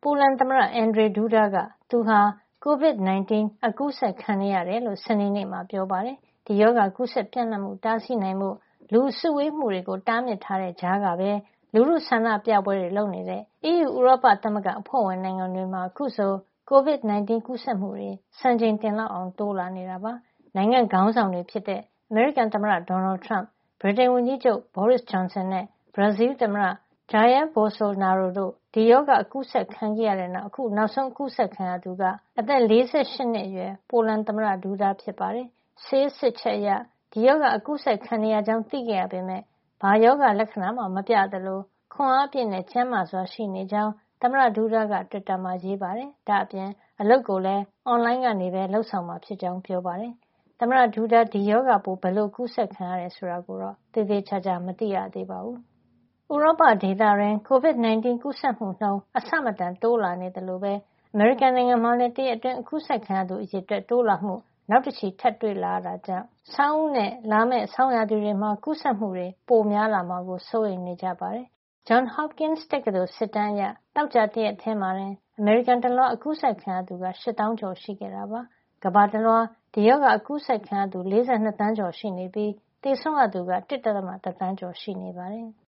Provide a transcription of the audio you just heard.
ပိုလန်သမ္မတ Andrzej Duda ကသူဟာ COVID-19 အကူးစက်ခံနေရတယ်လို့ စနေနေ့မှာပြောပါတယ်။ ဒီရောဂါကူးစက်ပြန့်နှံ့မှုတားဆီးနိုင်ဖို့လူစုဝေးမှုတွေကိုတားမြစ်ထားတဲ့ကြားကပဲလူထုဆန္ဒပြပွဲတွေလုပ်နေတဲ့ EU ဥရောပသမဂ္ဂအဖွဲ့ဝင်နိုင်ငံတွေမှာအခုဆို COVID-19 ကူးစက်မှုတွေစံချိန်တင်လောက်အောင်တိုးလာနေတာပါ။နိုင်ငံခေါင်းဆောင်တွေဖြစ်တဲ့အမေရိကန်သမ္မတ Donald Trump, ဗြိတိန်ဝန်ကြီးချုပ် Boris Johnson နဲ့ ဘရာဇီးလ်သမ္မတ Jair Bolsonaro တို့ဒီရောဂါအကူးစက်ခံခဲ့ရတဲ့နောက်အခုနောက်ဆုံးအကူးစက်ခံရသူကအသက် 48 နှစ်အရွယ်ပိုလန်သမ္မတ Duda ဖြစ်ပါတယ်။ဆေးစစ်ချက်အရဒီရောဂါအကူးစက်ခံနေရကြောင်းသိခဲ့ရပေမယ့်ဘာရောဂါလက္ခဏာမှမပြသလိုခွန်အားပြည့်နဲ့ကျန်းမာစွာရှိနေကြောင်းသမ္မတ Duda ကတွစ်တာမှာရေးပါတယ်။ဒါ့အပြင်အလုပ်ကိုလည်းအွန်လိုင်းကနေပဲလုပ်ဆောင်မှာဖြစ်ကြောင်းပြောပါတယ်။သမ္မတ Duda ဒီရောဂါပိုးဘယ်လိုကူးစက်ခံရတယ်ဆိုတာကိုတော့သေသေချာချာမသိရသေးပါဘူး။ဥရောပဒေသတွင် COVID-19 ကူးစက်မှုနှုန်းအဆမတန်တိုးလာနေသလိုပဲအမေရိကန်နိုင်ငံမှာလည်းတရက်အတွင်းအကူးစက်ခံရသူအရေအတွက်တိုးလာမှုနောက်တချီထပ်တွေ့လာရတာကြောင့်ဆောင်းဦးနဲ့လာမယ့်ဆောင်းရာသီတွေမှာကူးစက်မှုတွေပိုများလာမှာကိုစိုးရိမ်နေကြပါတယ်။ Johns Hopkins တက္ကသိုလ်စစ်တမ်းအရသောကြာတရက်ထဲမှာတင်အမေရိကန်တလွှားအကူးစက်ခံရသူက 8,000 ကျော်ရှိခဲ့တာပါ။ကမ္ဘာတလွှားဒီရောဂါအကူးစက်ခံရသူ 42 သန်းကျော်ရှိနေပြီးသေဆုံးရသူက 1.1 သန်းကျော်ရှိနေပါတယ်။